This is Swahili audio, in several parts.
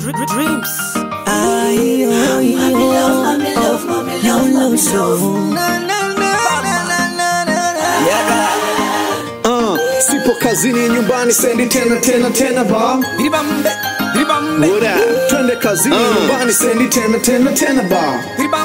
Dreams. Mommy love, sipo kazini nyumbani sendi tena ba. What up? Twende kazini nyumbani sendi tena ba.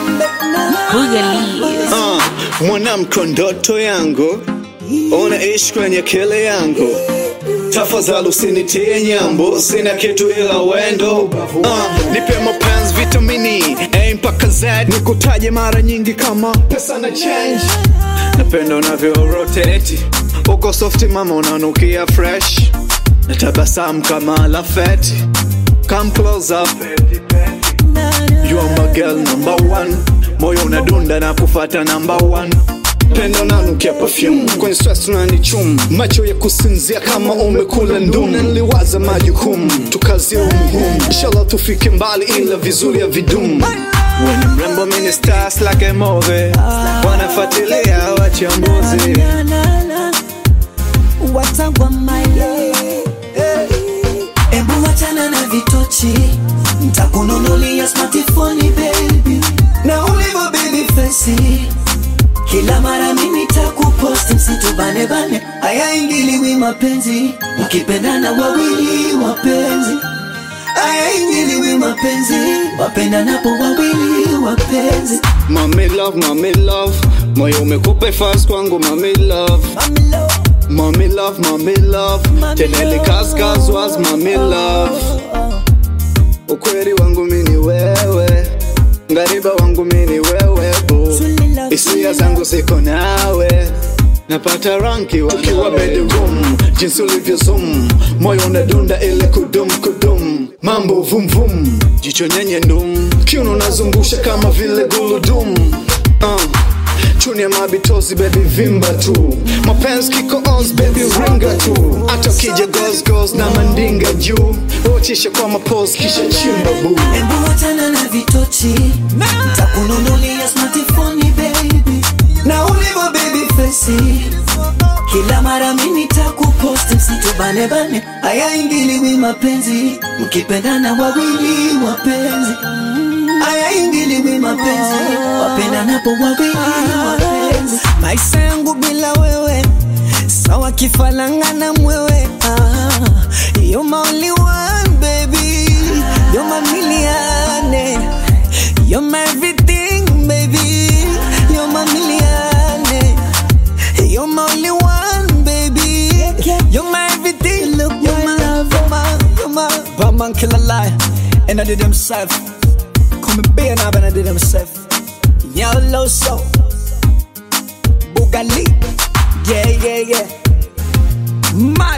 Mwanamke ndoto yangu, unaishi kwenye kile yangu. Tafadhali usinitie nyambo, sina kitu ila wendo. Nipe mapenzi vitamini A mpaka Z, nikutaje mara nyingi kama pesa na change. Napenda unavyo rotate, uko soft mama, unanukia fresh. Natabasamu kama la fete. Come close up, you are my girl number one. Moyo unadunda na kufata number one. Penda unanukia perfume, kwenye stress unanichum. Macho ya kusinzia kama umekula ndum. Niliwaza majukumu, tukazie umuhumu. Inshallah tufike mbali ila vizuri ya vidumu. When mrembo mini stars like a movie, wanafuatilia wachambuzi. watagwa my love. Ebu wachana na vitochi, nitakununulia smartphone baby. Na ulivo baby face, kila mara mimi takupost msitubane bane. Haya ingiliwi mapenzi, mkipendana wawili wapenzi. Haya ingiliwi mapenzi, wapendanapo wawili wapenzi. Mommy love, moyo umekupa fast kwangu mommy love. Mommy love, tenele kaskaz was mommy love. Ukweli wangu mini wewe, ngariba wangu mini wewe bo. Hisia zangu ziko nawe, napata ranki wakiwa bedroom. Jinsi ulivyo zoom, moyo unadunda ile kudum. Mambo vum, jicho nyenye ndum. Kiuno nazungusha kama vile guludum. Chuni ya mabitozi baby vimba tu. Mapenzi kiko ons baby ringa tu. Ato kija goes na mandinga juu. Ochisha kwa mapose kisha chimba boo. Embu wachana na vitochi, nitakununulia smartphone baby. Na ulivo baby face, kila mara mimi takupost msitubane bane. Haya ingiliwi mapenzi, mkipendana wawili wapenzi. Haya ingiliwi mapenzi, wapendanapo wawili wapenzi. Maisha yangu bila wewe sawa kifalanga na mwewe. You're my only one baby, you're my millionaire. You're my everything baby, you're my millionaire. You're my only one baby, you're my everything. Look, you're my love, you're my Batman kill a lie, and I did himself. Come and be an ab and I did himself. Yellow soul Bugali, yeah.